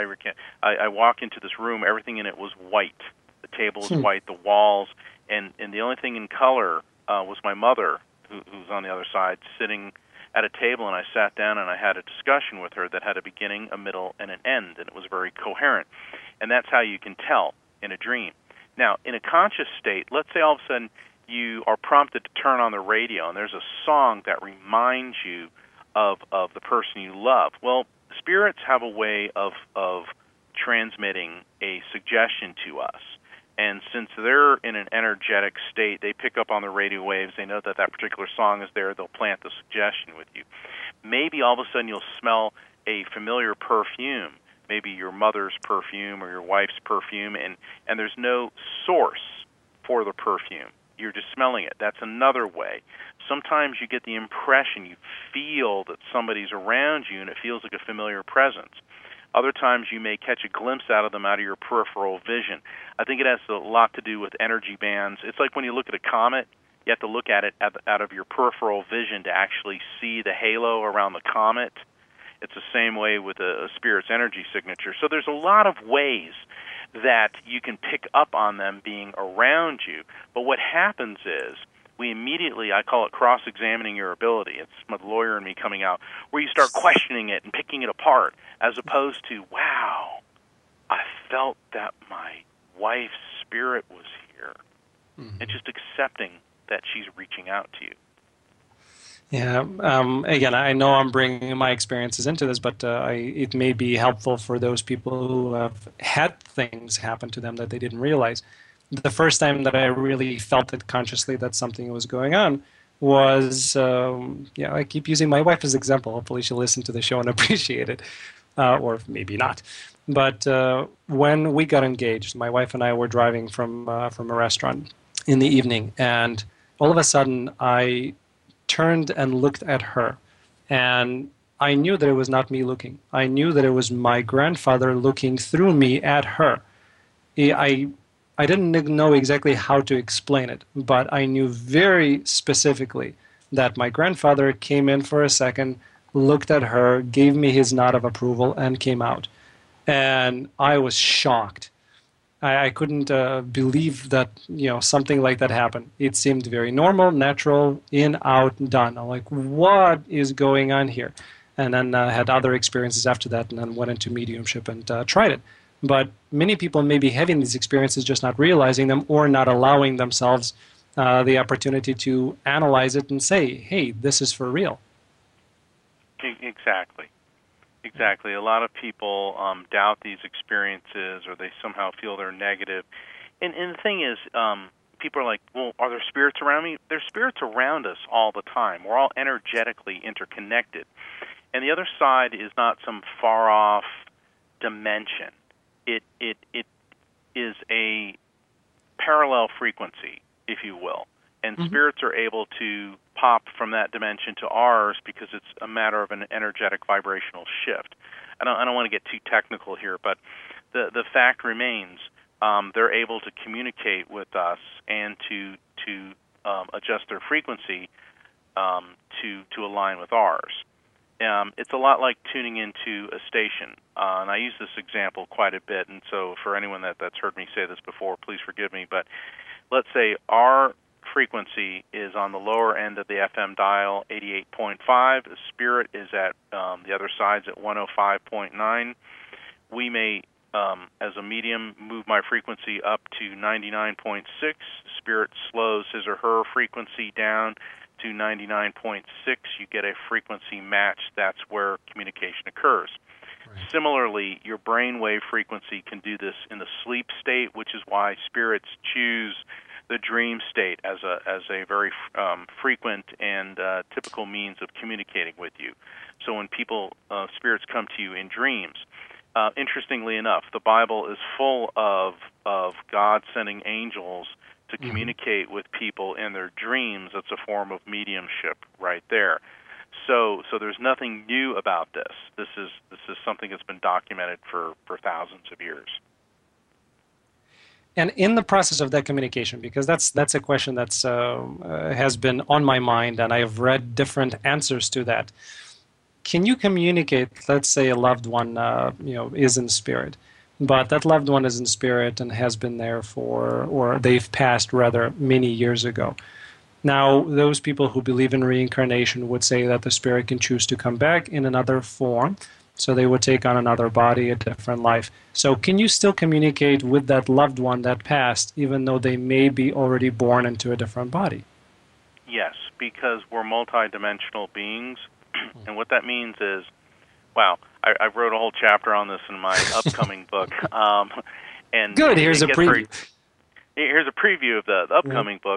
I walk into this room, everything in it was white. The table was white, the walls, and the only thing in color was my mother, who's on the other side, sitting at a table, and I sat down and I had a discussion with her that had a beginning, a middle, and an end, and it was very coherent. And that's how you can tell in a dream. Now, in a conscious state, let's say all of a sudden you are prompted to turn on the radio, and there's a song that reminds you of the person you love. Well, spirits have a way of transmitting a suggestion to us. And since they're in an energetic state, they pick up on the radio waves. They know that particular song is there. They'll plant the suggestion with you. Maybe all of a sudden you'll smell a familiar perfume, maybe your mother's perfume or your wife's perfume, and there's no source for the perfume. You're just smelling it. That's another way. Sometimes you get the impression, you feel that somebody's around you, and it feels like a familiar presence. Other times you may catch a glimpse out of them out of your peripheral vision. I think it has a lot to do with energy bands. It's like when you look at a comet, you have to look at it out of your peripheral vision to actually see the halo around the comet. It's the same way with a spirit's energy signature. So there's a lot of ways that you can pick up on them being around you. But what happens is we immediately, I call it cross-examining your ability. It's my lawyer and me coming out, where you start questioning it and picking it apart, as opposed to, wow, I felt that my wife's spirit was here. Mm-hmm. And just accepting that she's reaching out to you. Yeah. Again, I know I'm bringing my experiences into this, but it may be helpful for those people who have had things happen to them that they didn't realize. The first time that I really felt it consciously that something was going on was, I keep using my wife as an example. Hopefully she'll listen to the show and appreciate it, or maybe not. But when we got engaged, my wife and I were driving from a restaurant in the evening, and all of a sudden I turned and looked at her, and I knew that it was not me looking. I knew that it was my grandfather looking through me at her. I didn't know exactly how to explain it, but I knew very specifically that my grandfather came in for a second, looked at her, gave me his nod of approval, and came out. And I was shocked. I couldn't believe that something like that happened. It seemed very normal, natural, in, out, done. I'm like, what is going on here? And then I had other experiences after that, and then went into mediumship and tried it. But many people may be having these experiences, just not realizing them or not allowing themselves the opportunity to analyze it and say, hey, this is for real. Exactly. Exactly. A lot of people doubt these experiences, or they somehow feel they're negative. And the thing is, people are like, well, are there spirits around me? There's spirits around us all the time. We're all energetically interconnected. And the other side is not some far-off dimension. It is a parallel frequency, if you will. And spirits are able to pop from that dimension to ours because it's a matter of an energetic vibrational shift. I don't want to get too technical here, but the fact remains they're able to communicate with us and to adjust their frequency to align with ours. It's a lot like tuning into a station, and I use this example quite a bit, and so for anyone that's heard me say this before, please forgive me, but let's say our frequency is on the lower end of the FM dial, 88.5. The spirit is at the other side's at 105.9. We may, as a medium, move my frequency up to 99.6. Spirit slows his or her frequency down to 99.6. You get a frequency match. That's where communication occurs. Right. Similarly, your brainwave frequency can do this in the sleep state, which is why spirits choose the dream state as a very frequent and typical means of communicating with you. So when spirits come to you in dreams, interestingly enough, the Bible is full of God sending angels to communicate with people in their dreams. It's a form of mediumship right there. So there's nothing new about this. This is something that's been documented for thousands of years. And in the process of that communication, because that's a question that's has been on my mind, and I've read different answers to that. Can you communicate? Let's say a loved one, is in spirit, but that loved one is in spirit and has been there or they've passed rather many years ago. Now, those people who believe in reincarnation would say that the spirit can choose to come back in another form. So they would take on another body, a different life. So can you still communicate with that loved one that passed, even though they may be already born into a different body? Yes, because we're multidimensional beings. And what that means is, wow, I wrote a whole chapter on this in my upcoming book. And good, here's a preview. Here's a preview of the upcoming book.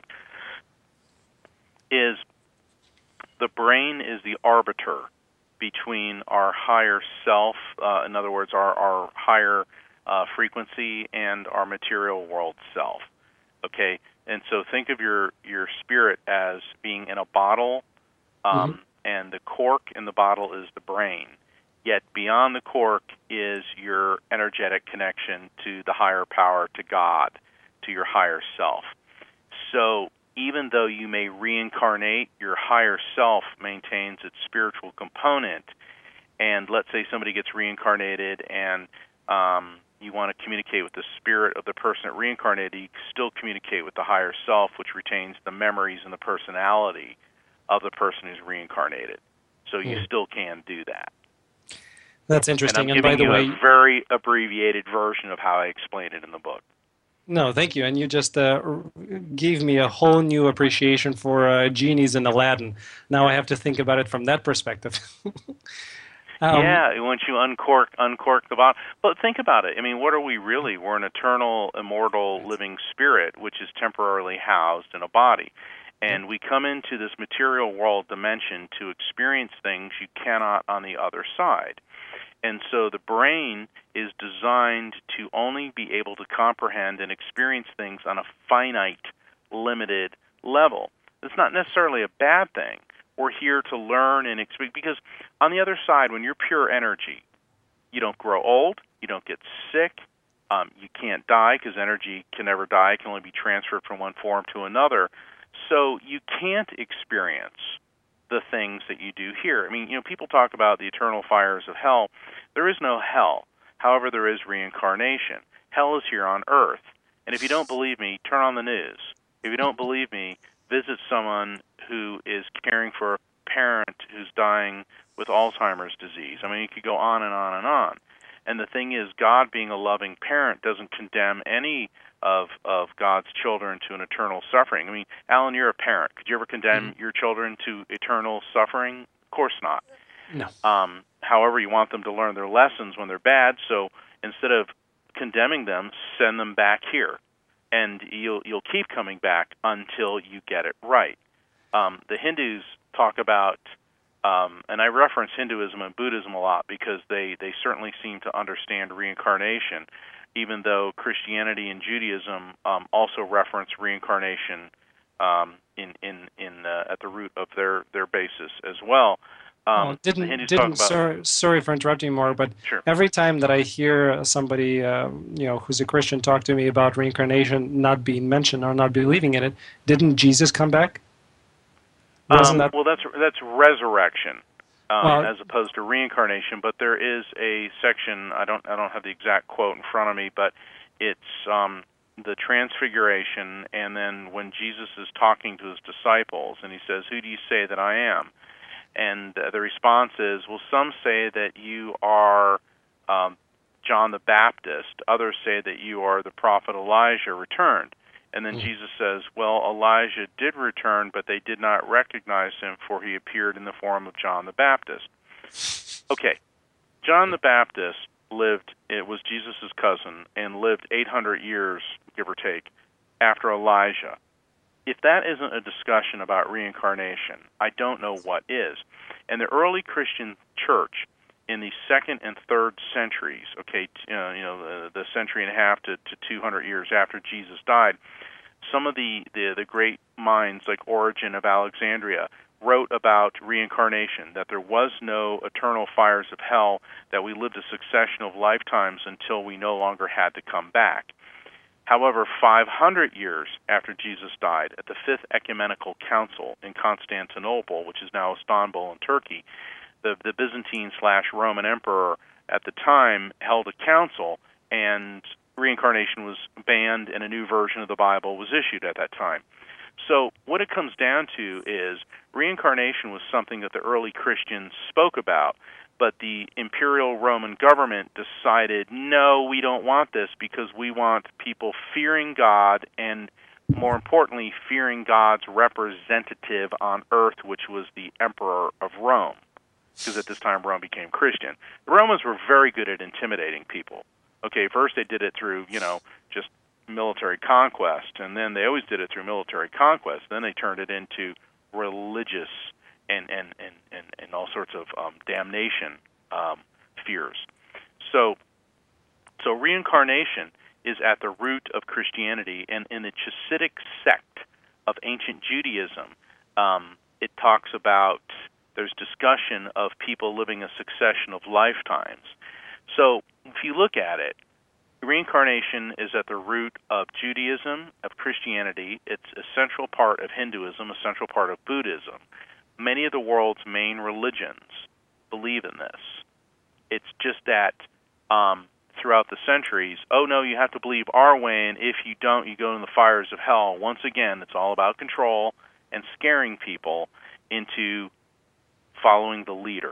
Is the brain is the arbiter between our higher self, in other words, our higher frequency, and our material world self. Okay, and so think of your spirit as being in a bottle, and the cork in the bottle is the brain. Yet beyond the cork is your energetic connection to the higher power, to God, to your higher self. So even though you may reincarnate, your higher self maintains its spiritual component. And let's say somebody gets reincarnated and you want to communicate with the spirit of the person that reincarnated, you still communicate with the higher self, which retains the memories and the personality of the person who's reincarnated. So you still can do that. That's interesting. And by the way, a very abbreviated version of how I explained it in the book. No, thank you. And you just gave me a whole new appreciation for genies in Aladdin. Now I have to think about it from that perspective. Yeah, once you uncork the bottle. But think about it. I mean, what are we really? We're an eternal, immortal, living spirit, which is temporarily housed in a body. And we come into this material world dimension to experience things you cannot on the other side. And so the brain is designed to only be able to comprehend and experience things on a finite, limited level. It's not necessarily a bad thing. We're here to learn and experience, because on the other side, when you're pure energy, you don't grow old, you don't get sick, you can't die, because energy can never die. It can only be transferred from one form to another. So you can't experience the things that you do here. I mean, people talk about the eternal fires of hell. There is no hell. However, there is reincarnation. Hell is here on earth. And if you don't believe me, turn on the news. If you don't believe me, visit someone who is caring for a parent who's dying with Alzheimer's disease. I mean, you could go on and on and on. And the thing is, God, being a loving parent, doesn't condemn any of God's children to an eternal suffering. I mean, Alan, you're a parent. Could you ever condemn your children to eternal suffering? Of course not. No. However, you want them to learn their lessons when they're bad, so instead of condemning them, send them back here. And you'll keep coming back until you get it right. The Hindus talk about, and I reference Hinduism and Buddhism a lot because they certainly seem to understand reincarnation, even though Christianity and Judaism also reference reincarnation at the root of their basis as well. Sorry for interrupting, Mark, but sure. Every time that I hear somebody, who's a Christian, talk to me about reincarnation not being mentioned or not believing in it, didn't Jesus come back? Well, that's resurrection, as opposed to reincarnation. But there is a section. I don't have the exact quote in front of me, but it's the Transfiguration, and then when Jesus is talking to his disciples, and he says, "Who do you say that I am?" And the response is, well, some say that you are John the Baptist. Others say that you are the prophet Elijah returned. And then Jesus says, well, Elijah did return, but they did not recognize him, for he appeared in the form of John the Baptist. Okay, John the Baptist was Jesus' cousin, and lived 800 years, give or take, after Elijah. If that isn't a discussion about reincarnation, I don't know what is. And the early Christian church in the 2nd and 3rd centuries, the century and a half to 200 years after Jesus died, some of the great minds like Origen of Alexandria wrote about reincarnation, that there was no eternal fires of hell, that we lived a succession of lifetimes until we no longer had to come back. However, 500 years after Jesus died, at the Fifth Ecumenical Council in Constantinople, which is now Istanbul in Turkey, the Byzantine/Roman emperor at the time held a council, and reincarnation was banned, and a new version of the Bible was issued at that time. So what it comes down to is reincarnation was something that the early Christians spoke about, but the imperial Roman government decided, no, we don't want this, because we want people fearing God and, more importantly, fearing God's representative on earth, which was the emperor of Rome, because at this time Rome became Christian. The Romans were very good at intimidating people. Okay, first they did it through, just military conquest, and then they always did it through military conquest. Then they turned it into religious and all sorts of damnation fears. So reincarnation is at the root of Christianity, and in the Chassidic sect of ancient Judaism, it talks about, there's discussion of people living a succession of lifetimes. So if you look at it, reincarnation is at the root of Judaism, of Christianity. It's a central part of Hinduism, a central part of Buddhism. Many of the world's main religions believe in this. It's just that throughout the centuries, oh no, you have to believe our way, and if you don't, you go in the fires of hell. Once again, it's all about control and scaring people into following the leader.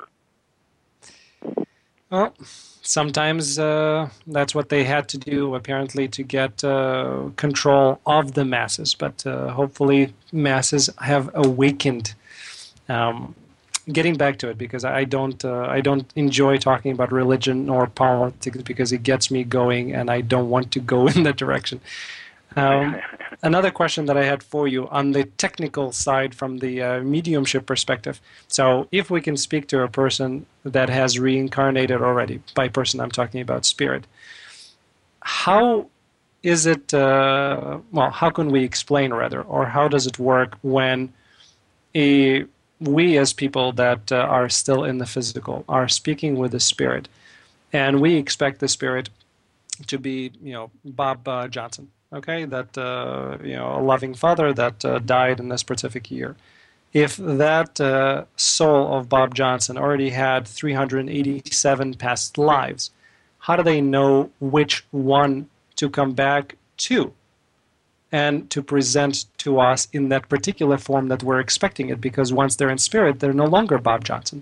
Well, sometimes that's what they had to do, apparently, to get control of the masses. But hopefully masses have awakened. Getting back to it, because I don't enjoy talking about religion or politics, because it gets me going, and I don't want to go in that direction. Another question that I had for you on the technical side, from the mediumship perspective. So if we can speak to a person that has reincarnated already, by person I'm talking about spirit, how is it, how can we explain, rather, or how does it work when we as people that are still in the physical are speaking with the spirit, and we expect the spirit to be, Bob Johnson, okay, that, a loving father that died in this specific year. If that soul of Bob Johnson already had 387 past lives, how do they know which one to come back to and to present to us in that particular form that we're expecting it? Because once they're in spirit, they're no longer Bob Johnson.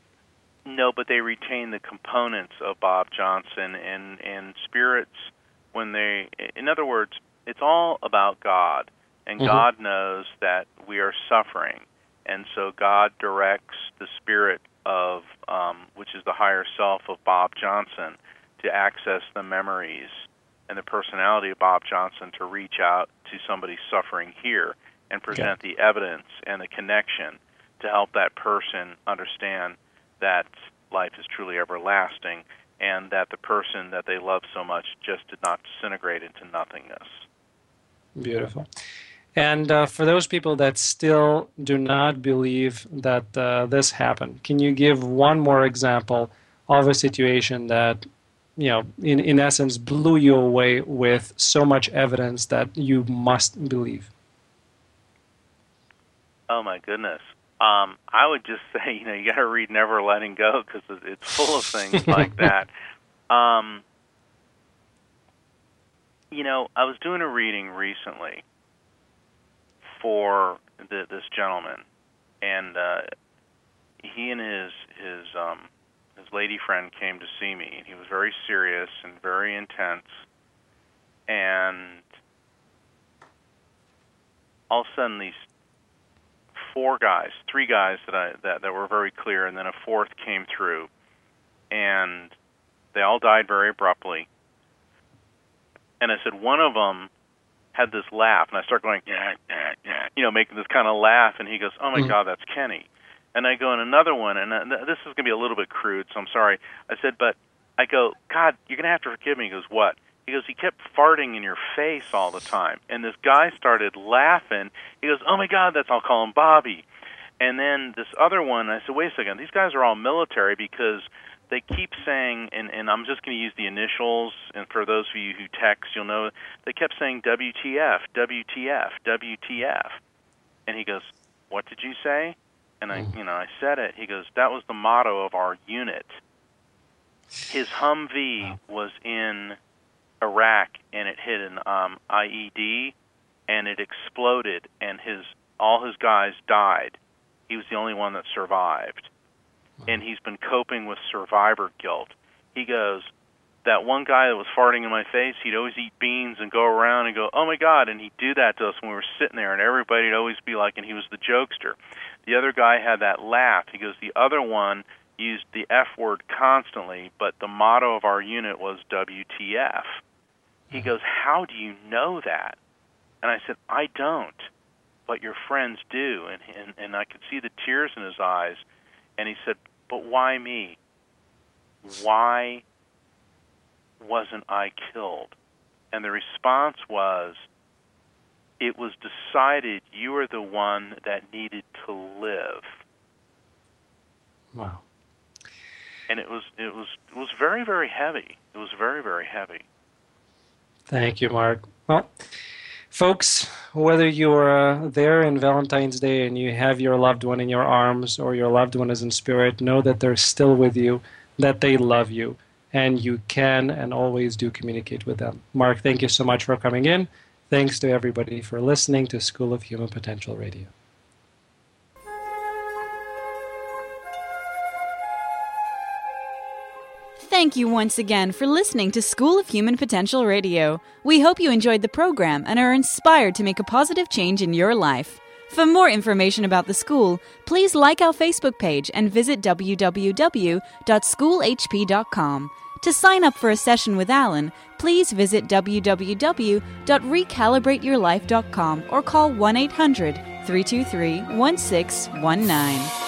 No, but they retain the components of Bob Johnson, and spirits, in other words, it's all about God, and God knows that we are suffering, and so God directs the spirit of, which is the higher self of Bob Johnson, to access the memories and the personality of Bob Johnson to reach out to somebody suffering here and present the evidence and the connection to help that person understand that life is truly everlasting and that the person that they love so much just did not disintegrate into nothingness. Beautiful. And for those people that still do not believe that this happened, can you give one more example of a situation that, in essence, blew you away with so much evidence that you must believe? Oh, my goodness. I would just say, you got to read Never Letting Go because it's full of things like that. I was doing a reading recently for this gentleman, and he and his lady friend came to see me, and he was very serious and very intense, and all of a sudden these three guys that were very clear, and then a fourth came through, and they all died very abruptly. And I said, one of them had this laugh, and I start going, making this kind of laugh, and he goes, oh my God, that's Kenny. And I go, and another one, and this is going to be a little bit crude, so I'm sorry. I said, but I go, God, you're going to have to forgive me. He goes, what? He goes, he kept farting in your face all the time. And this guy started laughing. He goes, oh, my God, I'll call him Bobby. And then this other one, I said, wait a second, these guys are all military because they keep saying, and I'm just going to use the initials, and for those of you who text, you'll know, they kept saying WTF, WTF, WTF. And he goes, what did you say? And I said it. He goes, that was the motto of our unit. His Humvee was in Iraq, and it hit an IED, and it exploded, and all his guys died. He was the only one that survived, and he's been coping with survivor guilt. He goes, that one guy that was farting in my face, he'd always eat beans and go around and go, oh my God, and he'd do that to us when we were sitting there, and everybody'd always be like, and he was the jokester. The other guy had that laugh. He goes, the other one used the F word constantly, but the motto of our unit was WTF. He goes, how do you know that? And I said, I don't, but your friends do. And I could see the tears in his eyes. And he said, but why me? Why wasn't I killed? And the response was, it was decided you were the one that needed to live. Wow. And it was very, very heavy. It was very, very heavy. Thank you, Mark. Well, folks, whether you're there in Valentine's Day and you have your loved one in your arms or your loved one is in spirit, know that they're still with you, that they love you, and you can and always do communicate with them. Mark, thank you so much for coming in. Thanks to everybody for listening to School of Human Potential Radio. Thank you once again for listening to School of Human Potential Radio. We hope you enjoyed the program and are inspired to make a positive change in your life. For more information about the school, please like our Facebook page and visit www.schoolhp.com. To sign up for a session with Alan, please visit www.recalibrateyourlife.com or call 1-800-323-1619.